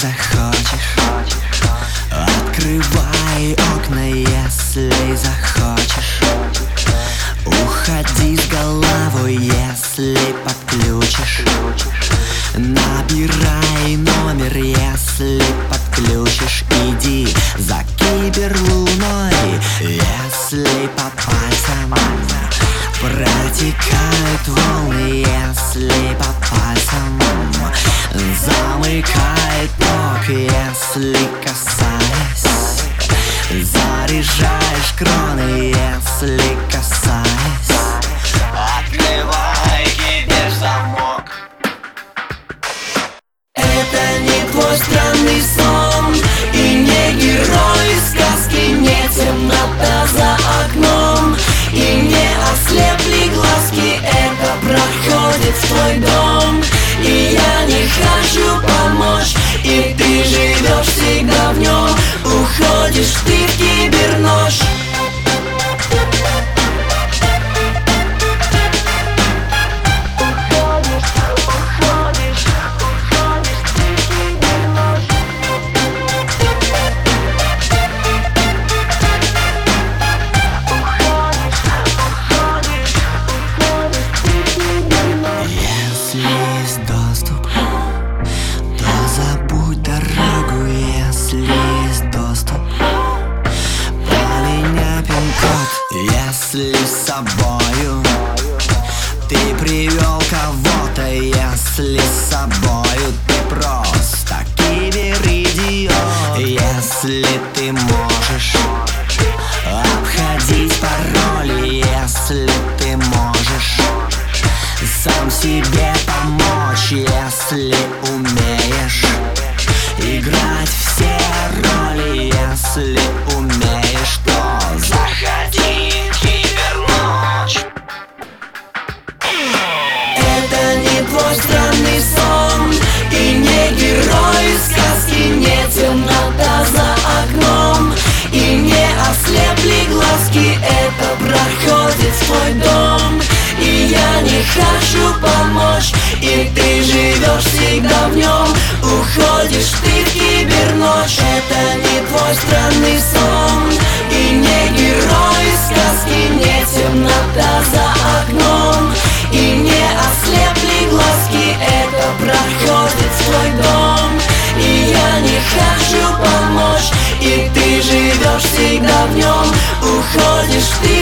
захочешь. Открывай окна, если захочешь. Уходи с головой, если подключишь. Набирай номер, если подключишь. Иди за киберлуной, если по пальцам протекают волны, если по пальцам замыкает ток, если касаясь заряжаешь кроны, если касаясь открывай киберзамок. Это не твой странный сон и не герой сказки, не темнота за окном и не ослепли глазки. Это проходит в твой дом, и я не хочу помочь, и ты живешь всегда в нем. Уходишь ты в киберночь. Если с собою ты привел кого-то, если с собою ты просто киберидиот, если ты можешь обходить пароли, если ты можешь сам себе помочь, если умеешь играть все роли, если умеешь, то заходи. Твой странный сон и не герой сказки, не темнота за окном и не ослепли глазки. Это проходит в твой дом, и я не хочу помочь, и ты живешь всегда в нем. Уходишь ты в киберночь. Это не твой странный сон и не герой сказки, не темнота за окном и не ослепли глазки. Это проходит в твой дом, и я не хочу помочь, и ты живешь всегда в нем. Уходишь ты